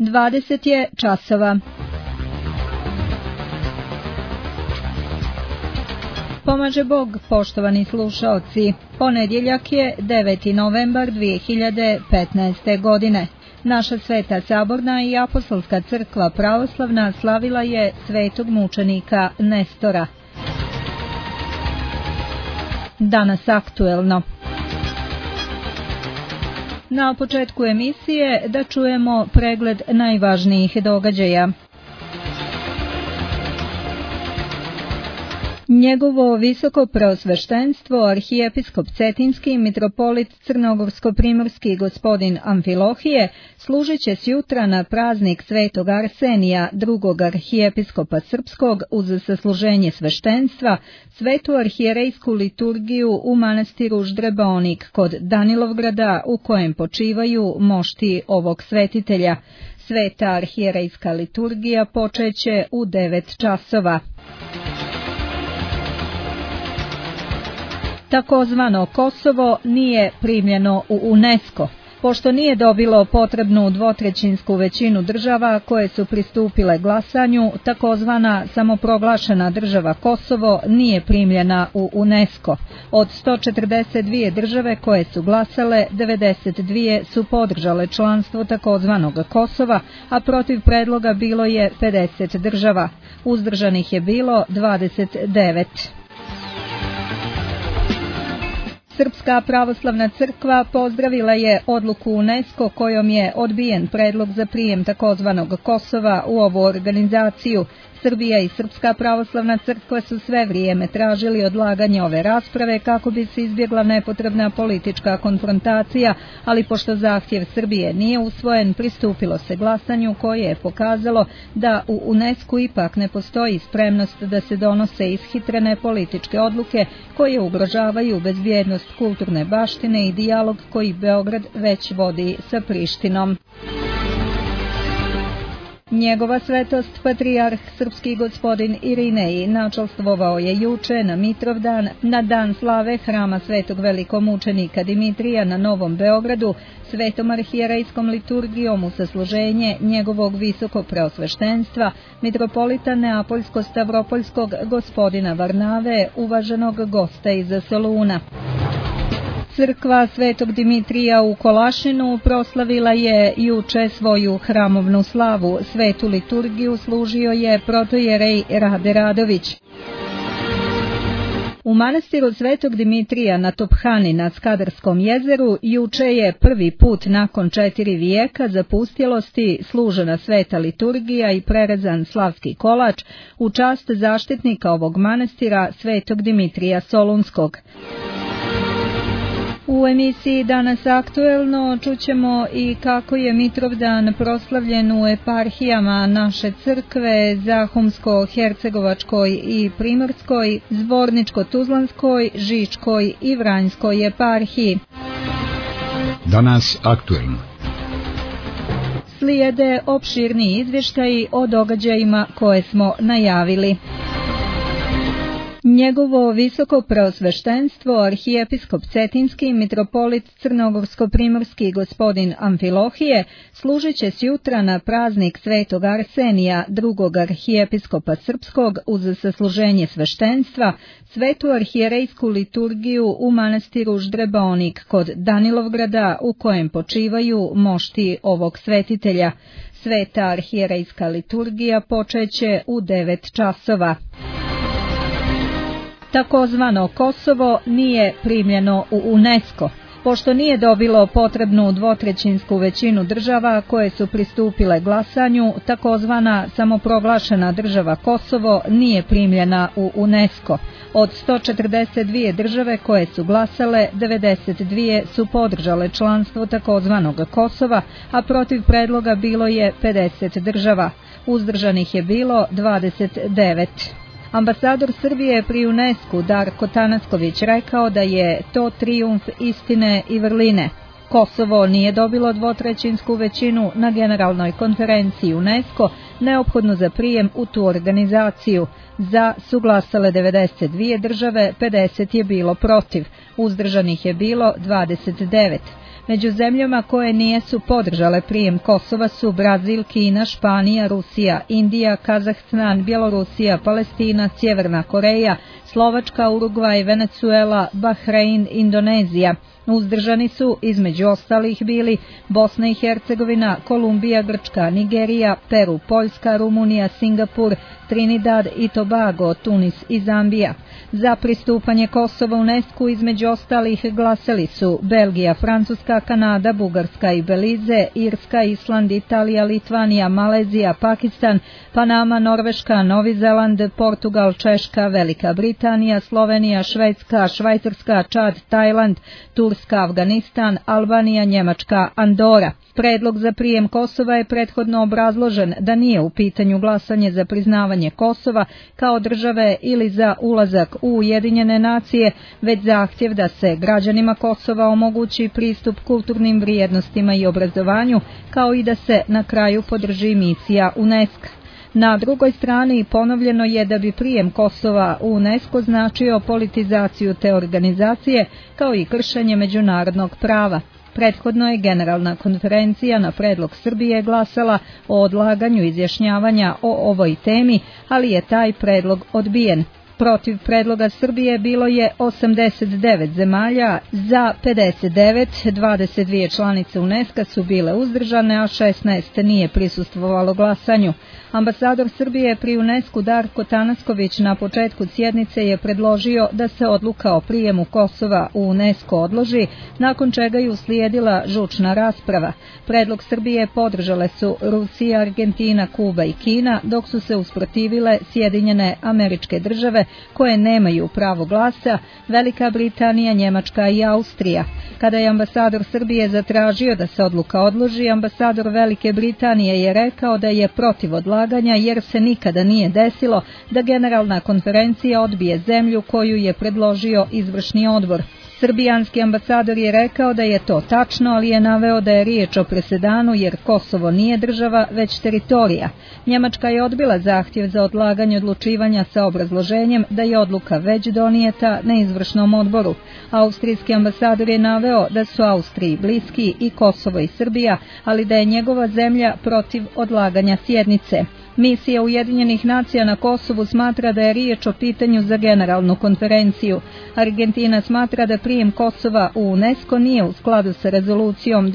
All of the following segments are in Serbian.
20 je časova. Pomaže Bog, poštovani slušaoci. Ponedjeljak je 9. novembar 2015. godine. Naša Sveta Saborna i Apostolska crkva pravoslavna slavila je svetog mučenika Nestora. Danas aktuelno. Na početku emisije da čujemo pregled najvažnijih događaja. Njegovo visoko preosveštenstvo, arhijepiskop Cetinski, mitropolit Crnogorsko-primorski gospodin Amfilohije, služit će sjutra na praznik Svetog Arsenija, drugog arhijepiskopa srpskog, uz sasluženje sveštenstva, svetu arhijerejsku liturgiju u manastiru Ždrebonik kod Danilovgrada, u kojem počivaju mošti ovog svetitelja. Sveta arhijerejska liturgija počeće u 9 časova. Takozvano Kosovo nije primljeno u UNESCO. Pošto nije dobilo potrebnu dvotrećinsku većinu država koje su pristupile glasanju, takozvana samoproglašena država Kosovo nije primljena u UNESCO. Od 142 države koje su glasale, 92 su podržale članstvo takozvanog Kosova, a protiv predloga bilo je 50 država. Uzdržanih je bilo 29. Srpska pravoslavna crkva pozdravila je odluku UNESCO kojom je odbijen predlog za prijem takozvanog Kosova u ovu organizaciju. Srbija i Srpska pravoslavna crkva su sve vrijeme tražili odlaganje ove rasprave kako bi se izbjegla nepotrebna politička konfrontacija, ali pošto zahtjev Srbije nije usvojen, pristupilo se glasanju koje je pokazalo da u UNESCO ipak ne postoji spremnost da se donose ishitrene političke odluke koje ugrožavaju bezbjednost kulturne baštine i dijalog koji Beograd već vodi sa Prištinom. Njegova svetost, patrijarh srpski gospodin Irinej, načelstvovao je juče na Mitrovdan, na dan slave hrama svetog velikomučenika Dimitrija na Novom Beogradu, svetom arhijerejskom liturgijom u sasluženje njegovog visoko preosveštenstva, mitropolita Neapoljsko-Stavropoljskog gospodina Varnave, uvaženog gosta iz Soluna. Crkva Svetog Dimitrija u Kolašinu proslavila je juče svoju hramovnu slavu. Svetu liturgiju služio je protojerej Rade Radović. U manastiru Svetog Dimitrija na Tophani na Skadarskom jezeru juče je prvi put nakon 4 vijeka zapustjelosti služena sveta liturgija i prerezan slavski kolač u čast zaštitnika ovog manastira Svetog Dimitrija Solunskog. U emisiji Danas aktuelno čućemo i kako je Mitrovdan proslavljen u eparhijama naše crkve, Zahumsko-Hercegovačkoj i Primorskoj, Zvorničko-Tuzlanskoj, Žičkoj i Vranjskoj eparhiji. Danas aktuelno. Slijede opširni izvještaji o događajima koje smo najavili. Njegovo visoko preosveštenstvo, arhijepiskop Cetinski, mitropolit Crnogorsko-primorski gospodin Amfilohije, služit će sjutra na praznik Svetog Arsenija, drugog arhijepiskopa srpskog, uz sasluženje sveštenstva, svetu arhijerejsku liturgiju u manastiru Ždrebonik kod Danilovgrada, u kojem počivaju mošti ovog svetitelja. Sveta arhijerejska liturgija počeće u 9 časova. Takozvano Kosovo nije primljeno u UNESCO. Pošto nije dobilo potrebnu dvotrećinsku većinu država koje su pristupile glasanju, takozvana samoproglašena država Kosovo nije primljena u UNESCO. Od 142 države koje su glasale, 92 su podržale članstvo takozvanog Kosova, a protiv predloga bilo je 50 država. Uzdržanih je bilo 29. Ambasador Srbije pri UNESCO Darko Tanasković rekao da je to trijumf istine i vrline. Kosovo nije dobilo dvotrećinsku većinu na generalnoj konferenciji UNESCO neophodnu za prijem u tu organizaciju. Za su glasale 92 države, 50 je bilo protiv. Uzdržanih je bilo 29. Među zemljama koje nisu podržale prijem Kosova su Brazil, Kina, Španija, Rusija, Indija, Kazahstan, Bjelorusija, Palestina, Sjeverna Koreja, Slovačka, Urugvaj, Venezuela, Bahrein, Indonezija. Uzdržani su između ostalih bili Bosna i Hercegovina, Kolumbija, Grčka, Nigerija, Peru, Poljska, Rumunija, Singapur, Trinidad i Tobago, Tunis i Zambija. Za pristupanje Kosova UNESCO između ostalih glasali su Belgija, Francuska, Kanada, Bugarska i Belize, Irska, Island, Italija, Litvanija, Malezija, Pakistan, Panama, Norveška, Novi Zeland, Portugal, Češka, Velika Britanija, Slovenija, Švedska, Švajcarska, Čad, Tajland, Turska, Afganistan, Albanija, Njemačka, Andora. Predlog za prijem Kosova je prethodno obrazložen da nije u pitanju glasanje za priznavanje Kosova kao države ili za ulazak u Ujedinjene nacije, već zahtjev da se građanima Kosova omogući pristup kulturnim vrijednostima i obrazovanju, kao i da se na kraju podrži misija UNESCO. Na drugoj strani ponovljeno je da bi prijem Kosova u UNESCO značio politizaciju te organizacije kao i kršenje međunarodnog prava. Prethodno je Generalna konferencija na predlog Srbije glasala o odlaganju izjašnjavanja o ovoj temi, ali je taj predlog odbijen. Protiv predloga Srbije bilo je 89 zemalja, za 59, 22 članice UNESCO su bile uzdržane, a 16 nije prisustvovalo glasanju. Ambasador Srbije pri UNESCO Darko Tanasković na početku sjednice je predložio da se odluka o prijemu Kosova u UNESCO odloži, nakon čega je uslijedila žučna rasprava. Predlog Srbije podržale su Rusija, Argentina, Kuba i Kina, dok su se usprotivile Sjedinjene Američke Države koje nemaju pravo glasa, Velika Britanija, Njemačka i Austrija. Kada je ambasador Srbije zatražio da se odluka odloži, ambasador Velike Britanije je rekao da je protiv odlaganja jer se nikada nije desilo da Generalna konferencija odbije zemlju koju je predložio izvršni odbor. Srbijanski ambasador je rekao da je to tačno, ali je naveo da je riječ o presedanu jer Kosovo nije država, već teritorija. Njemačka je odbila zahtjev za odlaganje odlučivanja sa obrazloženjem da je odluka već donijeta na izvršnom odboru. Austrijski ambasador je naveo da su Austriji bliski i Kosovo i Srbija, ali da je njegova zemlja protiv odlaganja sjednice. Misija Ujedinjenih nacija na Kosovu smatra da je riječ o pitanju za Generalnu konferenciju. Argentina smatra da prijem Kosova u UNESCO nije u skladu sa rezolucijom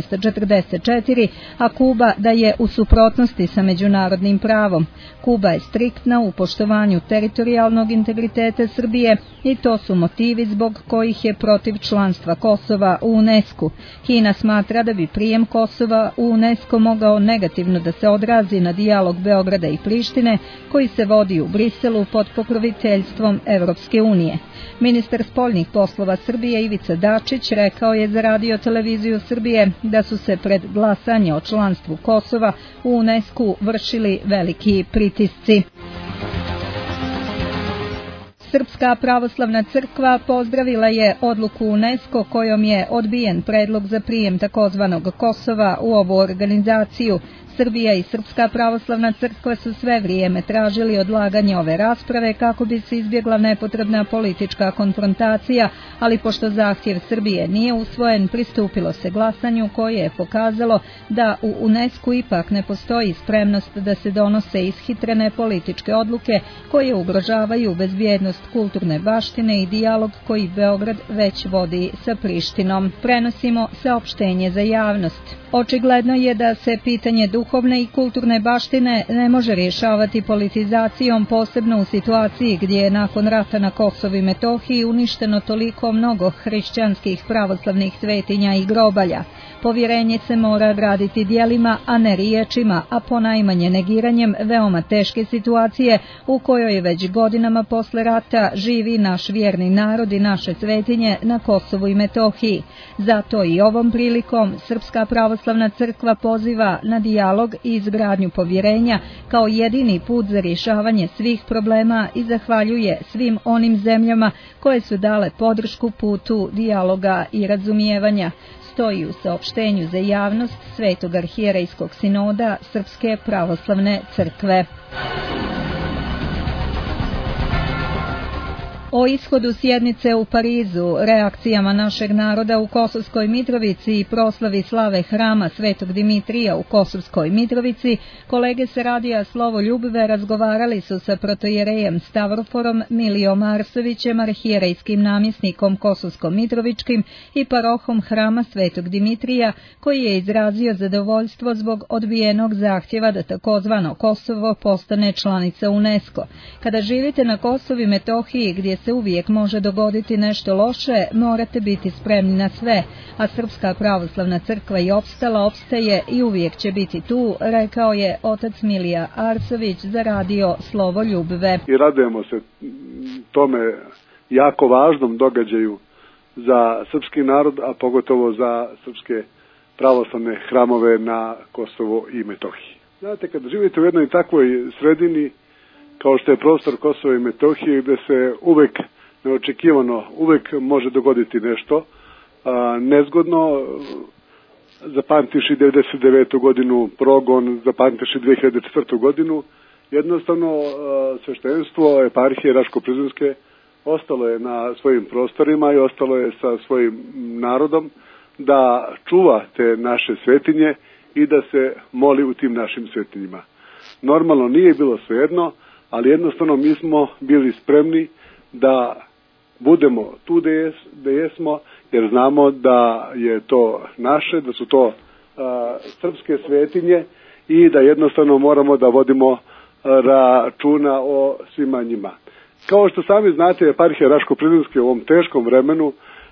1244, a Kuba da je u suprotnosti sa međunarodnim pravom. Kuba je striktna u poštovanju teritorijalnog integriteta Srbije i to su motivi zbog kojih je protiv članstva Kosova u UNESCO. Kina smatra da bi prijem Kosova u UNESCO mogao negativno da se odrazi na dijalog Beograda i Prištine, koji se vodi u Briselu pod pokroviteljstvom Evropske unije. Ministar spoljnih poslova Srbije Ivica Dačić rekao je za Radio televiziju Srbije da su se pred glasanje o članstvu Kosova u UNESCO vršili veliki pritisci. Srpska pravoslavna crkva pozdravila je odluku UNESCO kojom je odbijen predlog za prijem takozvanog Kosova u ovu organizaciju. Srbija i Srpska pravoslavna crkva su sve vrijeme tražili odlaganje ove rasprave kako bi se izbjegla nepotrebna politička konfrontacija, ali pošto zahtjev Srbije nije usvojen, pristupilo se glasanju koje je pokazalo da u UNESCO ipak ne postoji spremnost da se donose ishitrene političke odluke koje ugrožavaju bezbjednost kulturne baštine i dijalog koji Beograd već vodi sa Prištinom. Prenosimo saopštenje za javnost. Očigledno je da se pitanje duhovne i kulturne baštine ne može rješavati politizacijom, posebno u situaciji gdje je nakon rata na Kosovu i Metohiji uništeno toliko mnogo hrišćanskih pravoslavnih svetinja i grobalja. Povjerenje se mora graditi djelima, a ne riječima, a ponajmanje negiranjem veoma teške situacije u kojoj već godinama posle rata živi naš vjerni narod i naše svetinje na Kosovu i Metohiji. Zato i ovom prilikom Srpska pravoslavna crkva poziva na dijalog i izgradnju povjerenja kao jedini put za rješavanje svih problema i zahvaljuje svim onim zemljama koje su dale podršku putu dijaloga i razumijevanja. Stoji u saopštenju za javnost Svetog arhijerejskog sinoda Srpske pravoslavne crkve. O ishodu sjednice u Parizu, reakcijama našeg naroda u Kosovskoj Mitrovici i proslavi slave hrama Svetog Dimitrija u Kosovskoj Mitrovici, kolege sa radija Slovo Ljubve razgovarali su sa protojerejem Stavroforom Milijom Arsovićem, arhijerejskim namjesnikom Kosovsko-Mitrovičkim i parohom hrama Svetog Dimitrija, koji je izrazio zadovoljstvo zbog odbijenog zahtjeva da takozvano Kosovo postane članica UNESCO. Kada živite na Kosovu i Metohiji, gdje se uvijek može dogoditi nešto loše, morate biti spremni na sve, a Srpska pravoslavna crkva i opstaje i uvijek će biti tu, rekao je otac Milija Arsović za radio Slovo Ljubve. I radujemo se tome jako važnom događaju za srpski narod, a pogotovo za srpske pravoslavne hramove na Kosovo i Metohiji. Znate, kad živite u jednoj takvoj sredini kao što je prostor Kosova i Metohije, gde se uvek neočekivano, uvek može dogoditi nešto nezgodno, zapamtiši 99. godinu progon, zapamtiši 2004. godinu, jednostavno sveštenstvo eparhije Raško-Prizrenske ostalo je na svojim prostorima i ostalo je sa svojim narodom da čuva te naše svetinje i da se moli u tim našim svetinjima. Normalno nije bilo svejedno, ali jednostavno mi smo bili spremni da budemo tu gde jesmo, jer znamo da je to naše, da su to srpske svetinje i da jednostavno moramo da vodimo računa o svima njima. Kao što sami znate, eparhija Raško-Prizrenske u ovom teškom vremenu,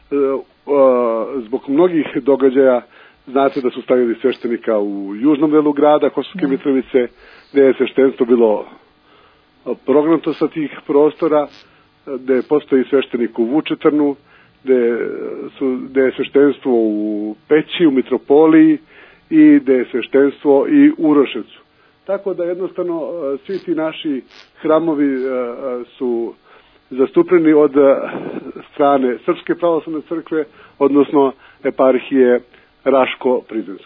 zbog mnogih događaja, znate da su stavili sveštenika u južnom delu grada Kosovske Mitrovice, gde je sveštenstvo bilo prognato sa tih prostora, gde postoji sveštenik u Vučetrnu, gde je sveštenstvo u Peći, u Mitropoliji i gde je sveštenstvo i u Uroševcu. Tako da jednostavno svi ti naši hramovi su zastupljeni od strane Srpske pravoslavne crkve, odnosno eparhije Raško-Prizrenske.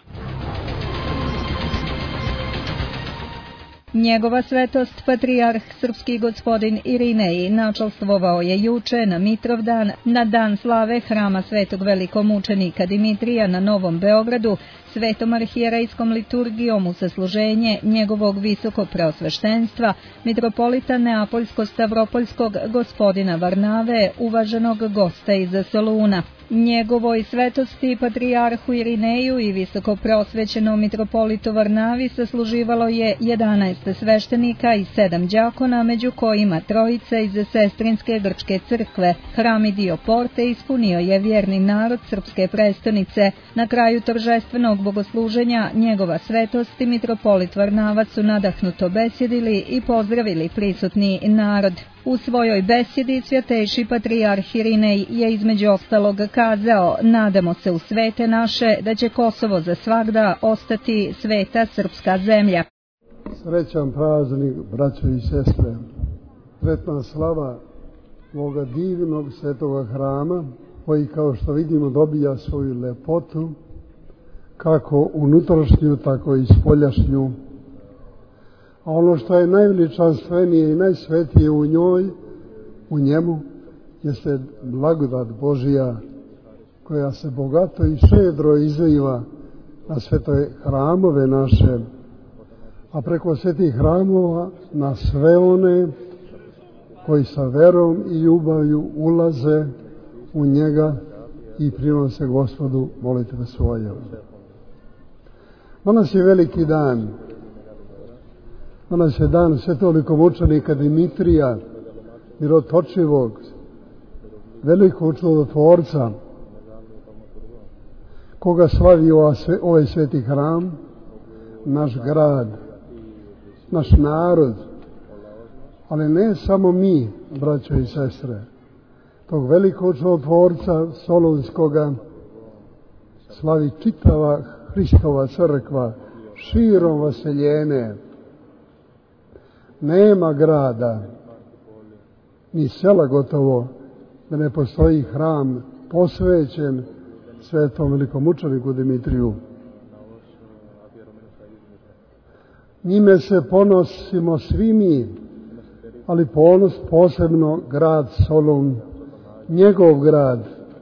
Njegova svetost, patrijarh srpski gospodin Irinej, načelstvovao je juče na Mitrovdan, na dan slave hrama Svetog velikomučenika Dimitrija na Novom Beogradu, svetom arhijerejskom liturgijom u sasluženje njegovog visokopreosveštenstva, mitropolita Neapoljsko-Stavropoljskog gospodina Varnave, uvaženog gosta iz Soluna. Njegovoj svetosti patrijarhu Irineju i visokopreosvećenom mitropolitu Varnavi sasluživalo je 11 sveštenika i 7 đakona, među kojima trojica iz Sestrinske grčke crkve. Hram i dio porte ispunio je vjerni narod srpske prestonice. Na kraju торжественog bogosluženja njegova svetost i mitropolit Varnavac su nadahnuto besjedili i pozdravili prisutni narod. U svojoj besjedi svjetejši patrijarh Irinej je između ostalog kazao: nadamo se u svete naše da će Kosovo za svagda ostati sveta srpska zemlja. Srećan praznik, braćo i sestre. Sretna slava ovoga divnog svetoga hrama, koji kao što vidimo dobija svoju lepotu, kako unutrašnju, tako i spoljašnju. A ono što je najveličanstvenije i najsvetije u njemu, jeste blagodat Božija, koja se bogato i šedro izliva na svete hramove naše, a preko svetih hramova na sve one koji sa verom i ljubavlju ulaze u njega i prinose Gospodu molitve svoje. Danas je veliki dan. Danas je dan svetog velikomučenika Dimitrija, mirotočivog, velikog čudotvorca, koga slavi ovaj sveti hram, naš grad, naš narod, ali ne samo mi, braćo i sestre. Tog velikog čudotvorca Solunskoga slavi čitava Hristova crkva širom vaseljene. Nema grada, ni sela gotovo, da ne postoji hram posvećen svetom velikomučeniku Dimitriju. Njime se ponosimo svi mi, ali ponos posebno grad Solun, njegov grad,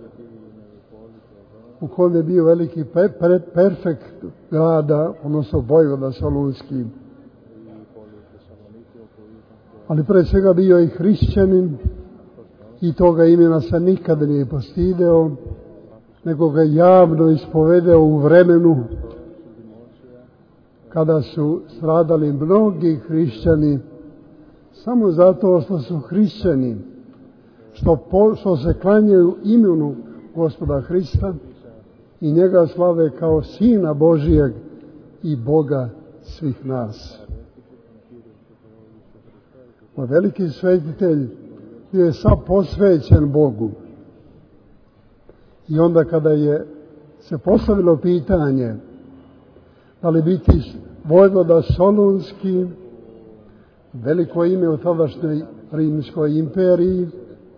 u kojem je bio veliki perfekt grada, odnosno vojvoda solunski. Ali pre svega bio i hrišćanin i toga imena se nikada nije postideo, nego ga javno ispovedeo u vremenu kada su stradali mnogi hrišćani samo zato što su hrišćani, što se klanjaju imenu Gospoda Hrista i njega slave kao Sina Božijeg i Boga svih nas. Moj veliki svetitelj je sav posvećen Bogu. I onda kada je se postavilo pitanje da li biti vojvoda Solunski, veliko ime u tadašnjoj Rimskoj imperiji,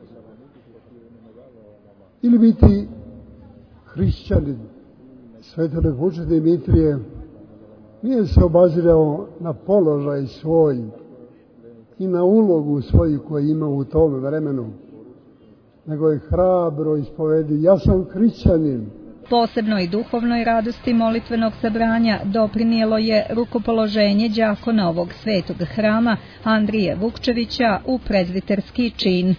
ili biti hrišćanin, svetomučenik Dimitrije nije se obazirao na položaj svoj i na ulogu svoju koju ima u tom vremenu, nego je hrabro ispovedi: ja sam hrišćanin. Posebnoj duhovnoj radosti molitvenog sabranja doprinijelo je rukopoloženje đakona ovog svetog hrama Andrije Vukčevića u prezbiterski čin.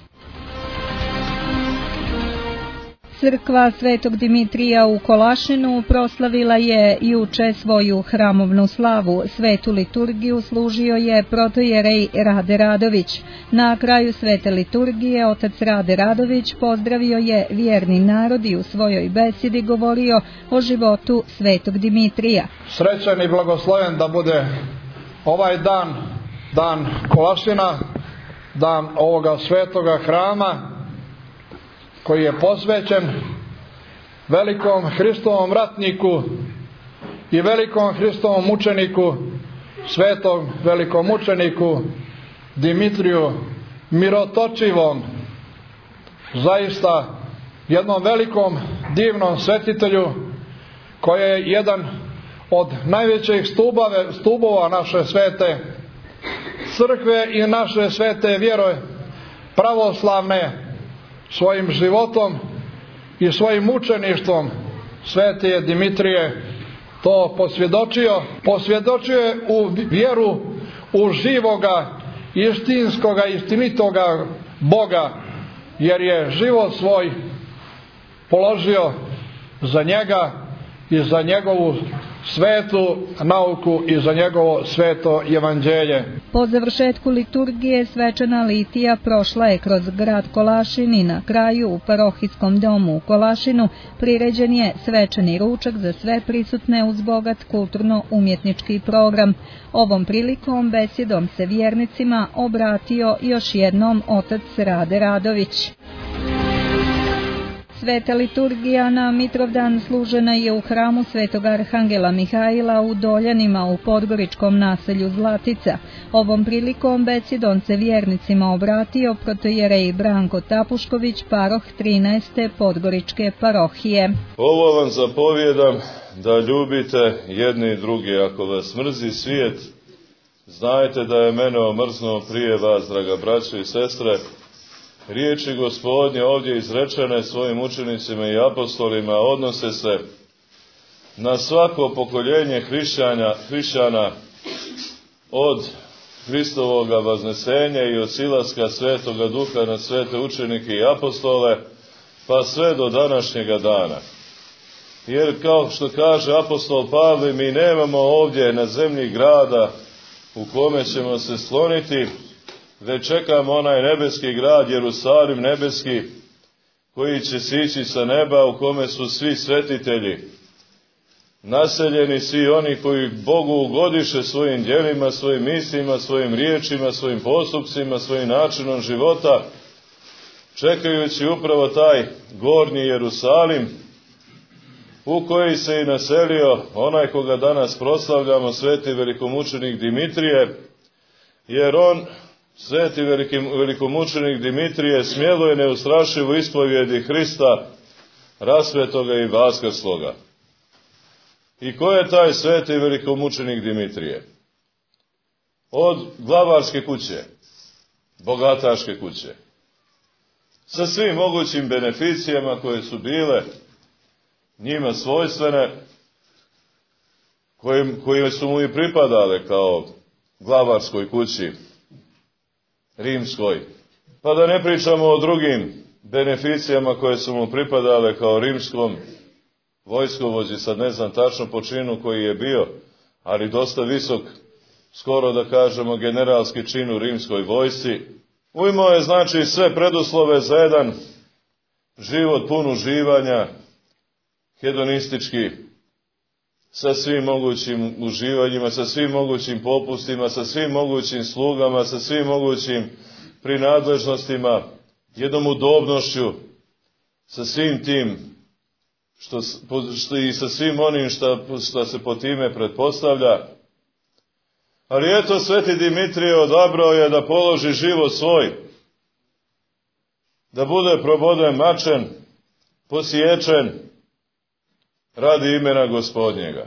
Crkva Svetog Dimitrija u Kolašinu proslavila je juče svoju hramovnu slavu. Svetu liturgiju služio je protojerej Rade Radović. Na kraju svete liturgije otac Rade Radović pozdravio je vjerni narod i u svojoj besedi govorio o životu Svetog Dimitrija. Srećan i blagosloven da bude ovaj dan, dan Kolašina, dan ovoga svetoga hrama, koji je posvećen velikom Hristovom ratniku i velikom Hristovom mučeniku, svetom velikom mučeniku Dimitriju Mirotočivom, zaista jednom velikom divnom svetitelju koji je jedan od najvećih stubova naše svete crkve i naše svete vjere pravoslavne. Svojim životom i svojim mučeništvom sveti Dimitrije to posvjedočio je u vjeru u živoga, istinskoga, istinitoga Boga, jer je život svoj položio za njega i za njegovu svetu nauku i za njegovo sveto evanđelje. Po završetku liturgije svečana litija prošla je kroz grad Kolašin i na kraju u parohijskom domu u Kolašinu priređen je svečani ručak za sve prisutne uz bogat kulturno-umjetnički program. Ovom prilikom besedom se vjernicima obratio još jednom otac Rade Radović. Sveta liturgija na Mitrovdan služena je u hramu Svetog Arhangela Mihajla u Doljanima u podgoričkom naselju Zlatica. Ovom prilikom besedom se vjernicima obratio protojerej Branko Tapušković, paroh 13. podgoričke parohije. Ovo vam zapovjedam da ljubite jedni i drugi. Ako vas mrzi svijet, znajte da je mene omrznuo prije vas, draga braćo i sestre. Riječi Gospodnje ovdje izrečene svojim učenicima i apostolima odnose se na svako pokoljenje hrišćana od Hristovoga vaznesenja i od silaska Svetoga Duha na svete učenike i apostole, pa sve do današnjega dana. Jer kao što kaže apostol Pavle, mi nemamo ovdje na zemlji grada u kome ćemo se skloniti, već čekamo onaj nebeski grad, Jerusalim nebeski, koji će sići sa neba, u kome su svi svetitelji, naseljeni svi oni koji Bogu ugodiše svojim djelima, svojim mislima, svojim riječima, svojim postupcima, svojim načinom života, čekajući upravo taj gornji Jerusalim, u koji se i naselio onaj koga danas proslavljamo, sveti velikomučenik Dimitrije, jer on, sveti velikomučenik Dimitrije, smjelo je neustrašivo ispovjedi Hrista, rasvetoga i vaskrsloga. I ko je taj sveti velikomučenik Dimitrije? Od glavarske kuće, bogataške kuće. Sa svim mogućim beneficijama koje su bile njima svojstvene, koje su mu i pripadale kao glavarskoj kući rimskoj. Pa da ne pričamo o drugim beneficijama koje su mu pripadale kao rimskom vojskovođi, sad ne znam tačno po činu koji je bio, ali dosta visok, skoro da kažemo generalski čin u rimskoj vojsci. Imao je znači sve preduslove za jedan život pun uživanja, hedonistički, sa svim mogućim uživanjima, sa svim mogućim popustima, sa svim mogućim slugama, sa svim mogućim prinadležnostima, jednom udobnošću, sa svim tim i sa svim onim što se po time pretpostavlja. Ali eto, sveti Dimitrije odabrao je da položi život svoj, da bude proboden mačem, posječen radi imena Gospodnjega.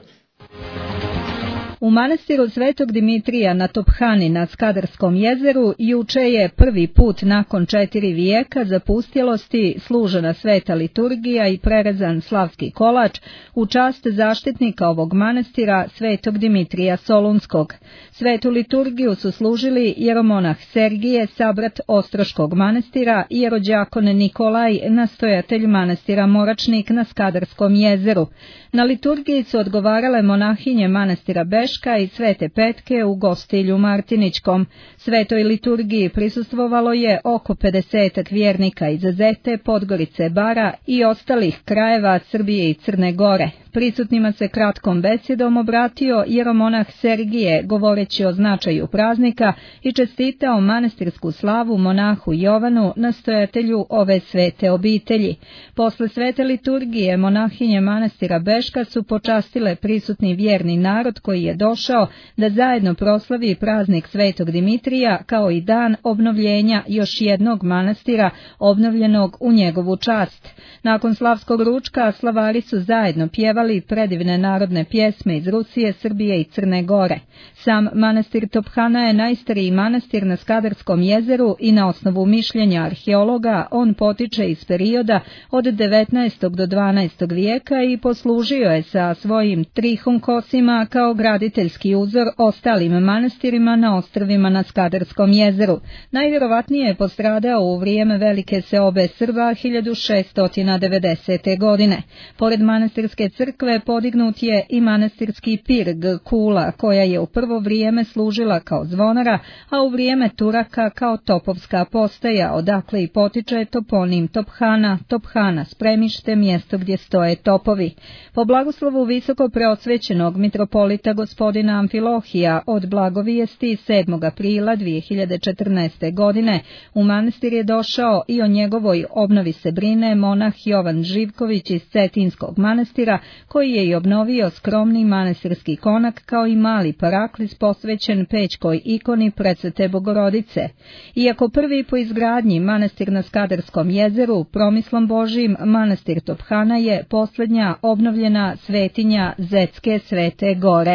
U manastiru Svetog Dimitrija na Tophani na Skadarskom jezeru juče je prvi put nakon 4 vijeka zapustjelosti služena sveta liturgija i prerezan slavski kolač u čast zaštitnika ovog manastira Svetog Dimitrija Solunskog. Svetu liturgiju su služili jeromonah Sergije, sabrat Ostroškog manastira, i jerođakon Nikolaj, nastojatelj manastira Moračnik na Skadarskom jezeru. Na liturgiji su odgovarale monahinje manastira Beška i Svete Petke u Gostilju Martiničkom. Svetoj liturgiji prisustvovalo je oko 50 vjernika iz Zete, Podgorice, Bara i ostalih krajeva Srbije i Crne Gore. Prisutnima se kratkom besedom obratio jeromonah Sergije, govoreći o značaju praznika i čestitao manastirsku slavu monahu Jovanu, nastojatelju ove svete obitelji. Posle svete liturgije monahinje manastira Beška su počastile prisutni vjerni narod koji je došao da zajedno proslavi praznik Svetog Dimitrija kao i dan obnovljenja još jednog manastira obnovljenog u njegovu čast. Nakon slavskog ručka slavari su zajedno pjevali predivne narodne pjesme iz Rusije, Srbije i Crne Gore. Sam manastir Tophana je najstariji manastir na Skadarskom jezeru i na osnovu mišljenja arheologa on potiče iz perioda od 19. do 12. vijeka i poslužio je sa svojim trihunkosima kao graditeljski uzor ostalim manastirima na ostrvima na Skadarskom jezeru. Najvjerovatnije je postradao u vrijeme velike seobe Srba 1690. godine. Pored manastirske crkve podignut je i manastirski pirg Kula, koja je u prvo vrijeme služila kao zvonara, a u vrijeme Turaka kao topovska postaja, odakle i potiče toponim Tophana, Tophana spremište, mjesto gdje stoje topovi. Po blagoslovu visoko preosvećenog mitropolita gospodina Amfilohija od blagovijesti 7. aprila 2014. godine u manastir je došao i o njegovoj obnovi se brine monah Jovan Živković iz Cetinskog manastira, koji je i obnovio skromni manastirski konak kao i mali paraklis posvećen Pećkoj ikoni Presvete Bogorodice. Iako prvi po izgradnji manastir na Skadarskom jezeru, promislom Božijim manastir Tophana je posljednja obnovljena svetinja Zetske Svete Gore.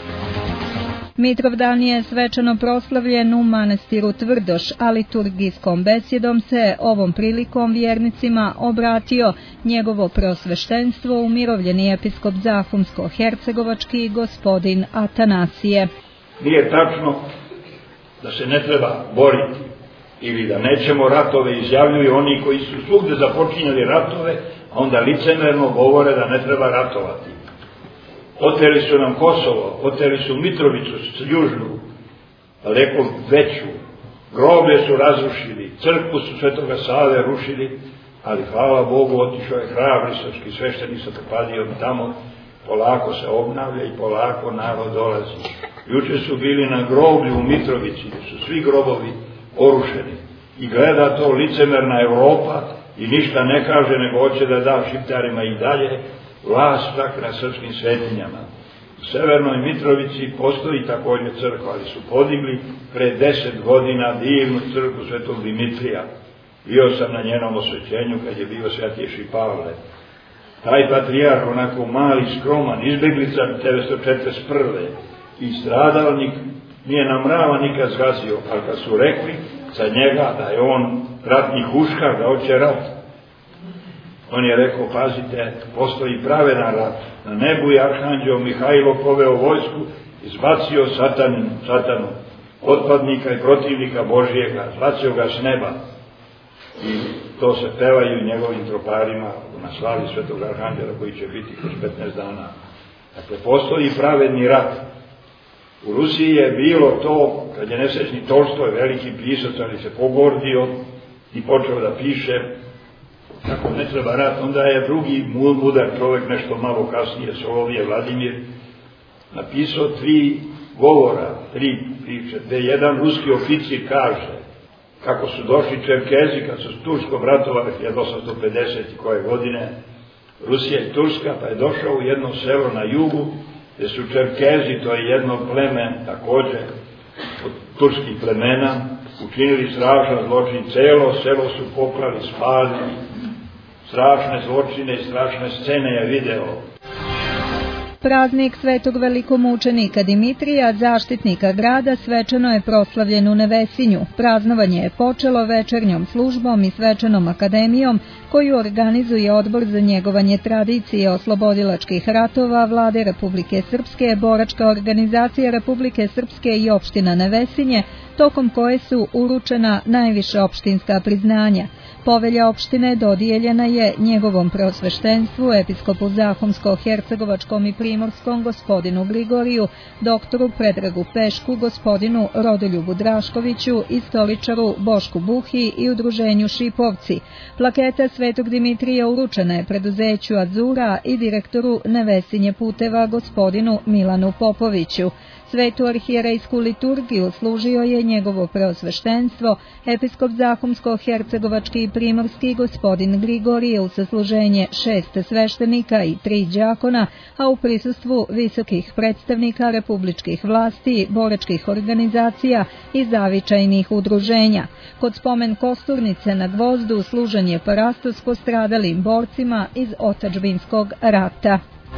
Mitrovdan je svečano proslavljen u manastiru Tvrdoš, a liturgijskom besjedom se ovom prilikom vjernicima obratio njegovo preosveštenstvo umirovljeni episkop Zahumsko-hercegovački gospodin Atanasije. Nije tačno da se ne treba boriti ili da nećemo ratove, izjavljuju oni koji su svugdje započinjali ratove, a onda licemerno govore da ne treba ratovati. Oteli su nam Kosovo, oteli su Mitrovicu južnu, daleko veću, groblje su razrušili, crkvu su Svetoga Save rušili, ali hvala Bogu otišao je hrabri srpski sveštenik Svetopadio tamo, polako se obnavlja i polako narod dolazi. Juče su bili na groblju u Mitrovici, gdje su svi grobovi porušeni i gleda to licemerna Europa i ništa ne kaže, nego hoće da da Šiptarima i dalje vlast tak na srpskim svetinjama. U Severnoj Mitrovici postoji također crkva, ali su podigli pre 10 godina divnu crkvu Svetog Dimitrija. Bio sam na njenom osvećenju kad je bio Svetješi Pavle. Taj patrijarh, onako mali, skroman, izbjeglica 1941. i stradalnik, nije na mrava nikad zgazio, ali kad su rekli za njega, da je on ratni huškar, da hoće rat. On je rekao, pazite, postoji pravedan rat. Na nebu je arhanđeo Mihajlo poveo vojsku, izbacio satanu, otpadnika i protivnika Božijega, zbacio ga s neba. I to se pevaju njegovim troparima na slavi svetog arhanđela koji će biti kroz 15 dana. Dakle, postoji pravedni rat. U Rusiji je bilo to, kad je nesrećni Tolstoj, veliki pisac, ali se pogordio i počeo da piše kako ne treba rat, onda je drugi mudar čovjek nešto malo kasnije, Solovije Vladimir, napisao 3 govora, 3 priče, gde jedan ruski oficir kaže kako su došli Čerkezi kad su s Turskom ratovali 1850 koje godine, Rusija i Turska, pa je došao u jedno selo na jugu, gde su Čerkezi, to je jedno pleme, takođe, od turskih plemena, učinili strašan zločin, celo selo su poklali, spali, strašne zločine i strašne scene je video. Praznik svetog velikomučenika Dimitrija, zaštitnika grada, svečano je proslavljen u Nevesinju. Praznovanje je počelo večernjom službom i svečanom akademijom koju organizuje Odbor za njegovanje tradicije oslobodilačkih ratova Vlade Republike Srpske, Boračka organizacija Republike Srpske i opština Nevesinje, tokom koje su uručena najviša opštinska priznanja. Povelja opštine dodijeljena je njegovom preosveštenstvu, episkopu Zahumsko-Hercegovačkom i Primorskom gospodinu Grigoriju, doktoru Predragu Pešku, gospodinu Rodoljubu Draškoviću i stoličaru Bošku Buhi i udruženju Šipovci. Plaketa svetog Dimitrija uručena je preduzeću Azura i direktoru Nevesinje puteva gospodinu Milanu Popoviću. Svetu arhijerejsku liturgiju služio je njegovo preosveštenstvo, episkop Zahumsko-Hercegovački i Primorski gospodin Grigorije u sasluženje 6 sveštenika i 3 đakona, a u prisustvu visokih predstavnika republičkih vlasti, boračkih organizacija i zavičajnih udruženja. Kod spomen kosturnice na Gvozdu služen je parastos postradalim borcima iz otadžbinskog rata.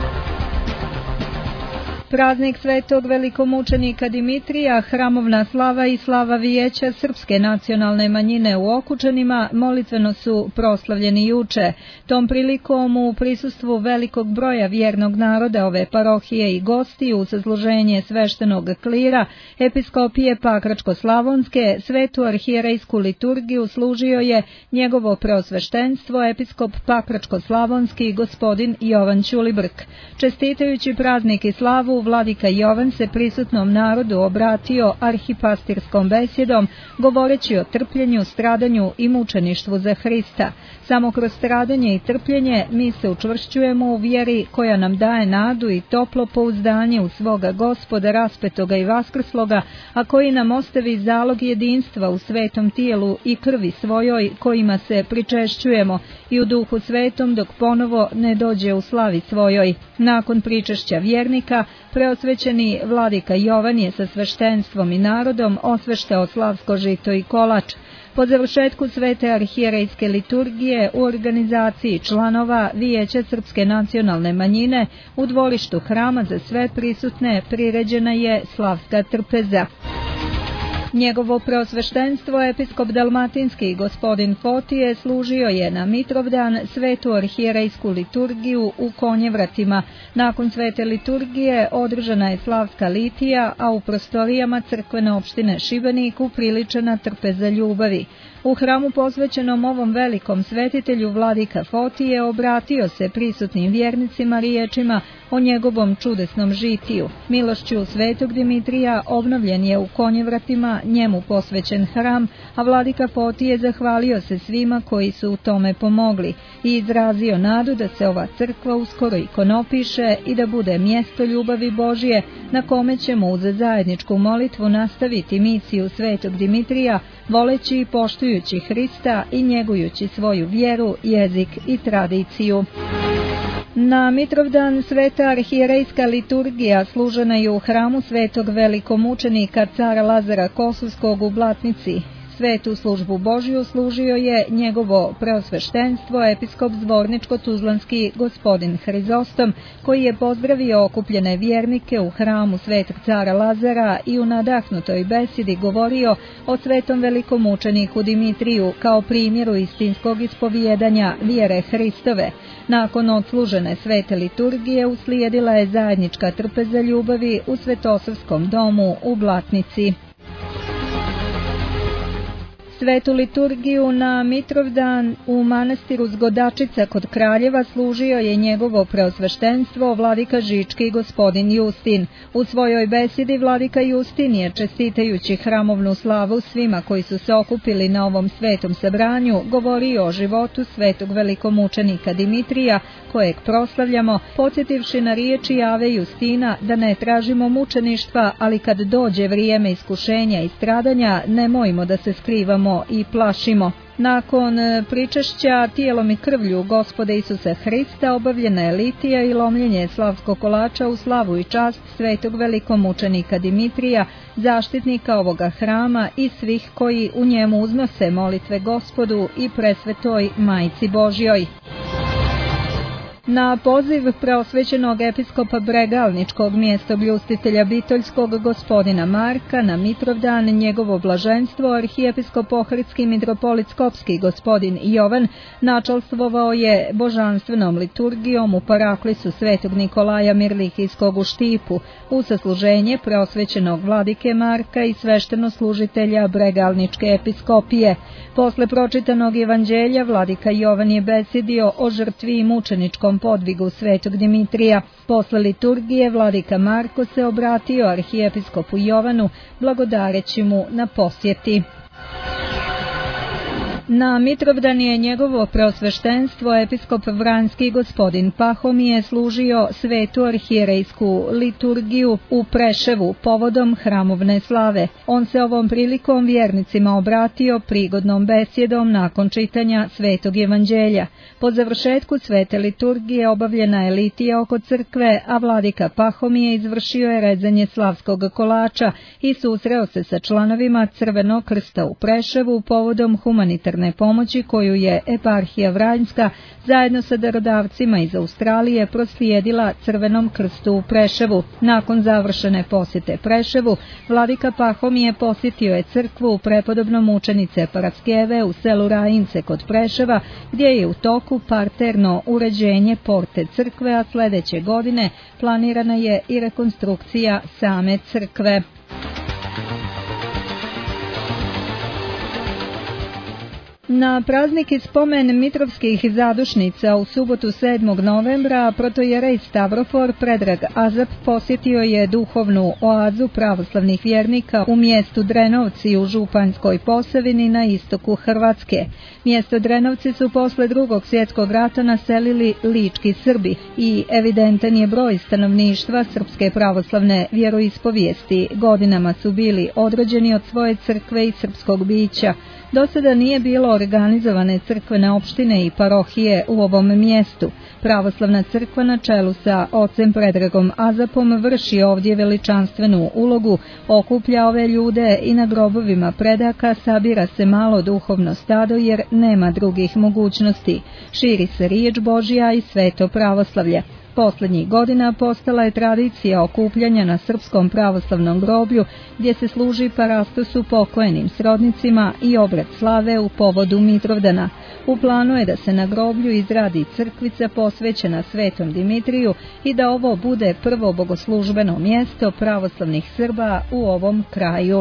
Praznik svetog velikomučenika Dimitrija, hramovna slava i slava vijeća srpske nacionalne manjine u Okučanima molitveno su proslavljeni juče. Tom prilikom u prisustvu velikog broja vjernog naroda ove parohije i gosti u sasluženje sveštenog klira, episkopije Pakračko-Slavonske, svetu arhijerejsku liturgiju služio je njegovo preosveštenstvo, episkop Pakračko-Slavonski gospodin Jovan Ćulibrk. Čestitajući praznik i slavu, vladika Jovan se prisutnom narodu obratio arhipastirskom besjedom, govoreći o trpljenju, stradanju i mučeništvu za Hrista. Samo kroz stradanje i trpljenje mi se učvršćujemo u vjeri koja nam daje nadu i toplo pouzdanje u svoga Gospoda raspetoga i vaskrsloga, a koji nam ostavi zalog jedinstva u svetom tijelu i krvi svojoj kojima se pričešćujemo i u duhu svetom dok ponovo ne dođe u slavi svojoj. Nakon pričešća vjernika, preosvećeni vladika Jovan je sa sveštenstvom i narodom osveštao slavsko žito i kolač. Po završetku svete arhijerejske liturgije u organizaciji članova Vijeća srpske nacionalne manjine u dvorištu hrama za sve prisutne priređena je slavska trpeza. Njegovo preosveštenstvo, episkop Dalmatinski gospodin Fotije, služio je na Mitrovdan svetu arhijerejsku liturgiju u Konjevratima. Nakon svete liturgije održana je slavska litija, a u prostorijama crkvene opštine Šibenik upriličena trpeza ljubavi. U hramu posvećenom ovom velikom svetitelju vladika Fotije obratio se prisutnim vjernicima riječima o njegovom čudesnom žitiju. Milošću svetog Dimitrija obnovljen je u Konjevratima njemu posvećen hram, a vladika Fotije zahvalio se svima koji su u tome pomogli i izrazio nadu da se ova crkva uskoro ikonopiše i da bude mjesto ljubavi Božije na kome ćemo uz zajedničku molitvu nastaviti misiju svetog Dimitrija, voleći i poštujući Hrista i njegujući svoju vjeru, jezik i tradiciju. Na Mitrovdan sveta arhijerejska liturgija služena je u hramu svetog velikomučenika cara Lazara Kosovskog u Blatnici. Svetu službu Božju služio je njegovo preosveštenstvo episkop Zvorničko-Tuzlanski gospodin Hrizostom, koji je pozdravio okupljene vjernike u hramu Svetog cara Lazara i u nadahnutoj besedi govorio o svetom velikomučeniku Dimitriju kao primjeru istinskog ispovijedanja vjere Hristove. Nakon odslužene svete liturgije uslijedila je zajednička trpeza ljubavi u Svetosavskom domu u Blatnici. Svetu liturgiju na Mitrovdan u manastiru Zgodačica kod Kraljeva služio je njegovo preosveštenstvo vladika Žički gospodin Justin. U svojoj besedi vladika Justin je, čestitajući hramovnu slavu svima koji su se okupili na ovom svetom sabranju, govorio o životu svetog velikomučenika Dimitrija, kojeg proslavljamo, podsjetivši na riječi Ave Justina da ne tražimo mučeništva, ali kad dođe vrijeme iskušenja i stradanja, nemojmo da se skrivamo i plašimo. Nakon pričešća tijelom i krvlju Gospoda Isusa Hrista obavljena je litija i lomljenje slavskog kolača u slavu i čast svetog velikomučenika Dimitrija, zaštitnika ovoga hrama i svih koji u njemu uznose molitve Gospodu i presvetoj Majci Božjoj. Na poziv preosvećenog episkopa Bregalničkog mjestobljustitelja Bitoljskog gospodina Marka na Mitrovdan njegovo blaženstvo arhijepiskop Ohridski mitropolit Skopski gospodin Jovan načalstvovao je božanstvenom liturgijom u paraklisu svetog Nikolaja Mirlihijskog u Štipu u sasluženje preosvećenog vladike Marka i sveštenoslужitelja Bregalničke episkopije. Posle pročitanog evanđelja vladika Jovan je besedio o žrtvi i mučeničkom podvigu svetog Dimitrija. Posle liturgije vladika Marko se obratio arhijepiskopu Jovanu blagodareći mu na posjeti. Na Mitrovdan je njegovo preosveštenstvo episkop Vranjski gospodin Pahomije služio svetu arhijerejsku liturgiju u Preševu povodom hramovne slave. On se ovom prilikom vjernicima obratio prigodnom besjedom nakon čitanja svetog evanđelja. Po završetku svete liturgije obavljena je litija oko crkve, a vladika Pahomije izvršio je rezanje slavskog kolača i susreo se sa članovima Crvenog krsta u Preševu povodom humanitarne pomoći koju je eparhija Vranjska zajedno sa darodavcima iz Australije proslijedila Crvenom krstu u Preševu. Nakon završene posjete Preševu, vladika Pahomije posjetio je crkvu prepodobno mučenice Paraskeve u selu Rajince kod Preševa, gdje je u toku parterno uređenje porte crkve, a sljedeće godine planirana je i rekonstrukcija same crkve. Na praznik i spomen mitrovskih zadušnica u subotu 7. novembra protojerej Stavrofor Predrag Azap posjetio je duhovnu oazu pravoslavnih vjernika u mjestu Drenovci u Županjskoj Posavini na istoku Hrvatske. Mjesto Drenovci su posle Drugog svjetskog rata naselili lički Srbi i evidentan je broj stanovništva srpske pravoslavne vjeroispovijesti. Godinama su bili odrođeni od svoje crkve i srpskog bića. Do sada nije bilo organizovane crkvene opštine i parohije u ovom mjestu. Pravoslavna crkva na čelu sa ocem Predragom Azapom vrši ovdje veličanstvenu ulogu, okuplja ove ljude i na grobovima predaka sabira se malo duhovno stado jer nema drugih mogućnosti. Širi se riječ Božja i sveto pravoslavlje. Posljednjih godina postala je tradicija okupljanja na srpskom pravoslavnom groblju gdje se služi parastosu pokojnim srodnicima i obred slave u povodu Mitrovdana. U planu je da se na groblju izradi crkvica posvećena svetom Dimitriju i da ovo bude prvo bogoslužbeno mjesto pravoslavnih Srba u ovom kraju.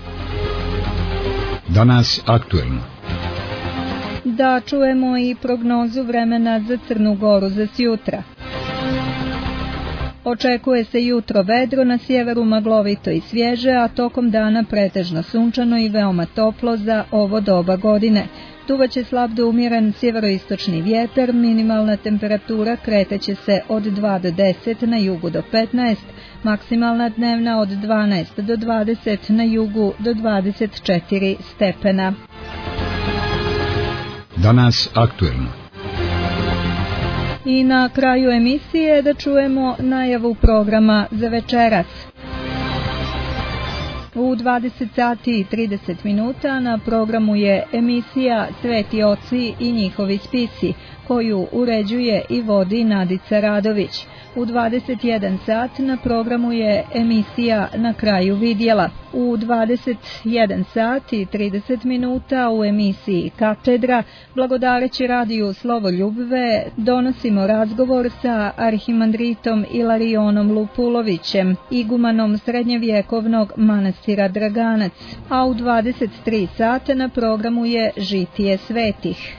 Danas aktuelno. Da čujemo i prognozu vremena za Crnu Goru za sjutra. Očekuje se jutro vedro, na sjeveru maglovito i svježe, a tokom dana pretežno sunčano i veoma toplo za ovo doba godine. Duvaće slab do umjeren sjeveroistočni vjetar, minimalna temperatura kreteće se od 2 do 10, na jugu do 15, maksimalna dnevna od 12 do 20, na jugu do 24 stepena. Danas aktuelno. I na kraju emisije da čujemo najavu programa za večeras. U 20 sati i 30 minuta na programu je emisija Sveti oci i njihovi spisi, koju uređuje i vodi Nadica Radović. U 21 sat na programu je emisija Na kraju vidjela. U 21 sat i 30 minuta u emisiji Katedra, blagodareći radiju Slovoljubve, donosimo razgovor sa arhimandritom Ilarionom Lupulovićem, igumanom srednjevjekovnog manastira Draganac, a u 23 sata na programu je Žitije svetih.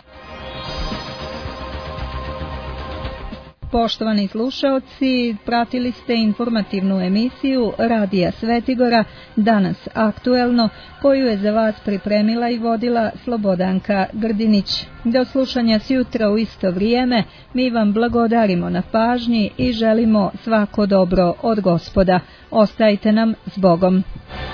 Poštovani slušaoci, pratili ste informativnu emisiju Radija Svetigora, danas aktuelno, koju je za vas pripremila i vodila Slobodanka Grdinić. Do slušanja sjutra u isto vrijeme, mi vam blagodarimo na pažnji i želimo svako dobro od Gospoda. Ostajte nam s Bogom.